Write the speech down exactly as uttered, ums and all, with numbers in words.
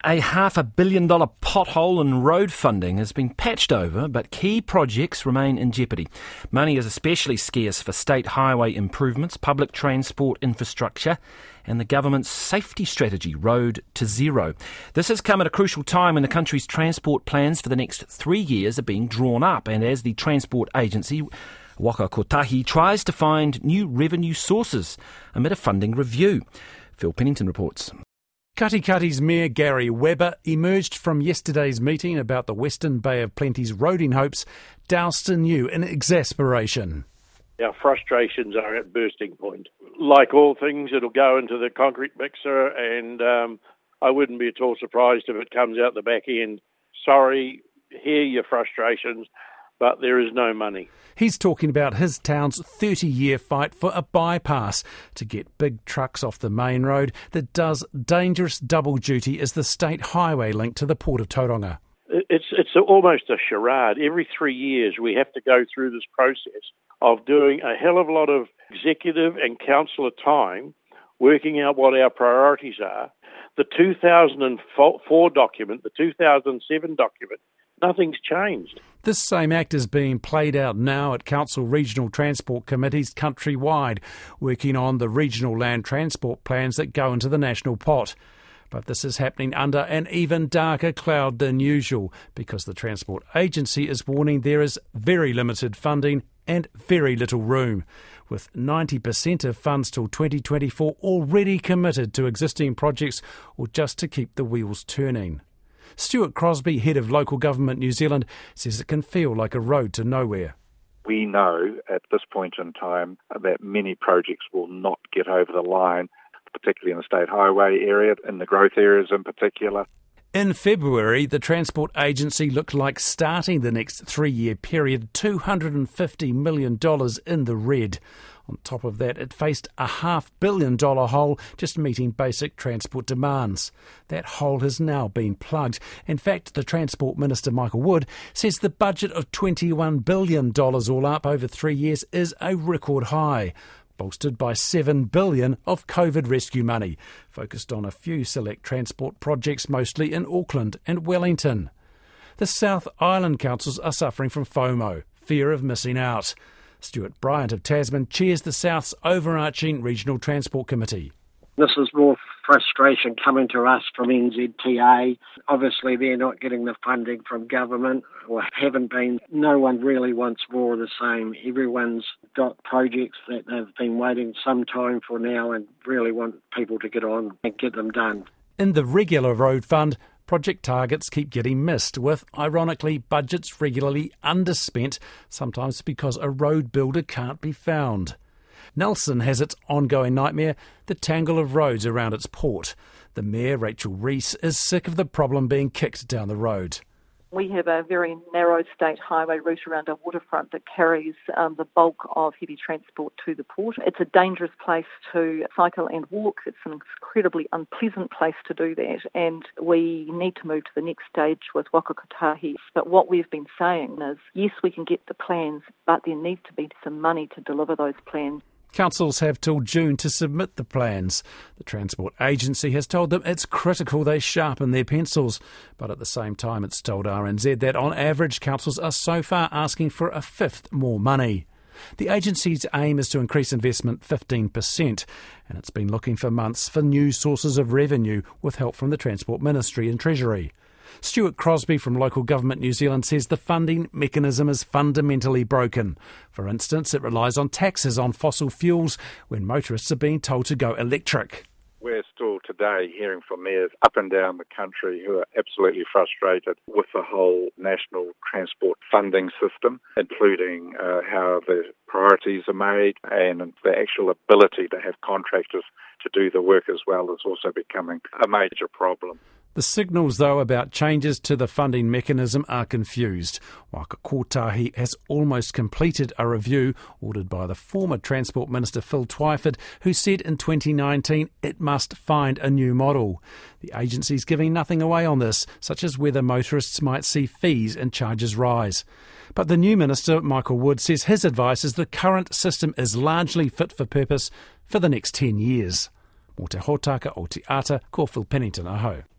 A half a billion dollar pothole in road funding has been patched over, but key projects remain in jeopardy. Money is especially scarce for state highway improvements, public transport infrastructure, and the government's safety strategy, Road to Zero. This has come at a crucial time when the country's transport plans for the next three years are being drawn up, and as the Transport Agency, Waka Kotahi, tries to find new revenue sources amid a funding review. Phil Pennington reports. Katikati's Mayor Gary Webber emerged from yesterday's meeting about the Western Bay of Plenty's roading hopes doused anew in exasperation. Our frustrations are at bursting point. Like all things, it'll go into the concrete mixer, and um, I wouldn't be at all surprised if it comes out the back end. Sorry, hear your frustrations, but there is no money. He's talking about his town's thirty-year fight for a bypass to get big trucks off the main road that does dangerous double duty as the state highway link to the Port of Tauranga. It's it's almost a charade. Every three years we have to go through this process of doing a hell of a lot of executive and councillor time working out what our priorities are. The two thousand four document, the two thousand seven document, nothing's changed. This same act is being played out now at Council Regional Transport Committees countrywide, working on the regional land transport plans that go into the national pot. But this is happening under an even darker cloud than usual, because the Transport Agency is warning there is very limited funding and very little room, with ninety percent of funds till twenty twenty-four already committed to existing projects or just to keep the wheels turning. Stuart Crosby, head of Local Government New Zealand, says it can feel like a road to nowhere. We know at this point in time that many projects will not get over the line, particularly in the state highway area, in the growth areas in particular. In February, the Transport Agency looked like starting the next three-year period two hundred fifty million dollars in the red. On top of that, it faced a half billion dollar hole just meeting basic transport demands. That hole has now been plugged. In fact, the Transport Minister, Michael Wood, says the budget of twenty-one billion dollars all up over three years is a record high, bolstered by seven billion dollars of COVID rescue money, focused on a few select transport projects, mostly in Auckland and Wellington. The South Island councils are suffering from FOMO, fear of missing out. Stuart Bryant of Tasman chairs the South's overarching Regional Transport Committee. This is more frustration coming to us from N Z T A. Obviously, they're not getting the funding from government, or haven't been. No one really wants more of the same. Everyone's got projects that they've been waiting some time for now and really want people to get on and get them done. In the regular road fund, project targets keep getting missed, with, ironically, budgets regularly underspent, sometimes because a road builder can't be found. Nelson has its ongoing nightmare, the tangle of roads around its port. The Mayor, Rachel Reese, is sick of the problem being kicked down the road. We have a very narrow state highway route around our waterfront that carries um, the bulk of heavy transport to the port. It's a dangerous place to cycle and walk. It's an incredibly unpleasant place to do that, and we need to move to the next stage with Waka Kotahi. But what we've been saying is, yes, we can get the plans, but there needs to be some money to deliver those plans. Councils have till June to submit the plans. The Transport Agency has told them it's critical they sharpen their pencils. But at the same time, it's told R N Z that on average, councils are so far asking for a fifth more money. The agency's aim is to increase investment fifteen percent, and it's been looking for months for new sources of revenue with help from the Transport Ministry and Treasury. Stuart Crosby from Local Government New Zealand says the funding mechanism is fundamentally broken. For instance, it relies on taxes on fossil fuels when motorists are being told to go electric. We're still today hearing from mayors up and down the country who are absolutely frustrated with the whole national transport funding system, including uh, how the priorities are made, and the actual ability to have contractors to do the work as well is also becoming a major problem. The signals, though, about changes to the funding mechanism are confused. Waka Kotahi has almost completed a review ordered by the former Transport Minister Phil Twyford, who said in twenty nineteen it must find a new model. The agency's giving nothing away on this, such as whether motorists might see fees and charges rise. But the new Minister, Michael Wood, says his advice is the current system is largely fit for purpose for the next ten years. Mō te hōtaka o te ata, ko Phil Pennington, aho.